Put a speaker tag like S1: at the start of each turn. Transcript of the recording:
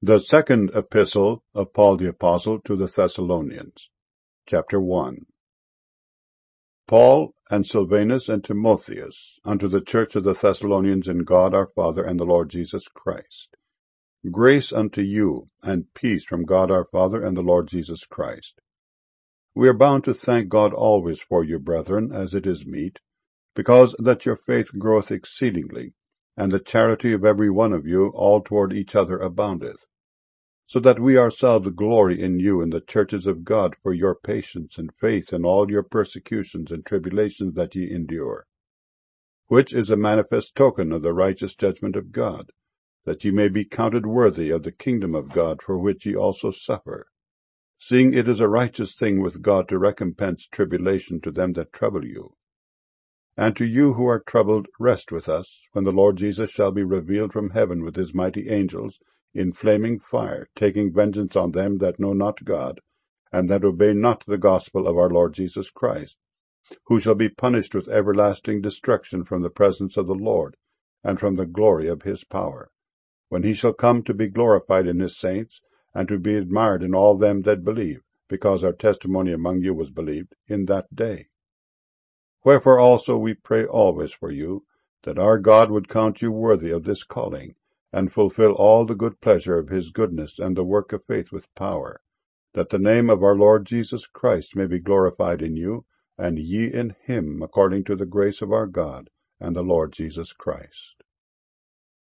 S1: The second epistle of Paul the Apostle to the Thessalonians. Chapter 1. Paul and Silvanus and Timotheus, unto the church of the Thessalonians in God our Father and the Lord Jesus Christ. Grace unto you, and peace from God our Father and the Lord Jesus Christ. We are bound to thank God always for you, brethren, as it is meet, because that your faith groweth exceedingly, and the charity of every one of you all toward each other aboundeth, so that we ourselves glory in you in the churches of God for your patience and faith in all your persecutions and tribulations that ye endure, which is a manifest token of the righteous judgment of God, that ye may be counted worthy of the kingdom of God, for which ye also suffer, seeing it is a righteous thing with God to recompense tribulation to them that trouble you. And to you who are troubled, rest with us, when the Lord Jesus shall be revealed from heaven with his mighty angels, in flaming fire, taking vengeance on them that know not God, and that obey not the gospel of our Lord Jesus Christ, who shall be punished with everlasting destruction from the presence of the Lord, and from the glory of his power, when he shall come to be glorified in his saints, and to be admired in all them that believe, because our testimony among you was believed in that day. Wherefore also we pray always for you, that our God would count you worthy of this calling, and fulfill all the good pleasure of his goodness and the work of faith with power, that the name of our Lord Jesus Christ may be glorified in you, and ye in him, according to the grace of our God and the Lord Jesus Christ.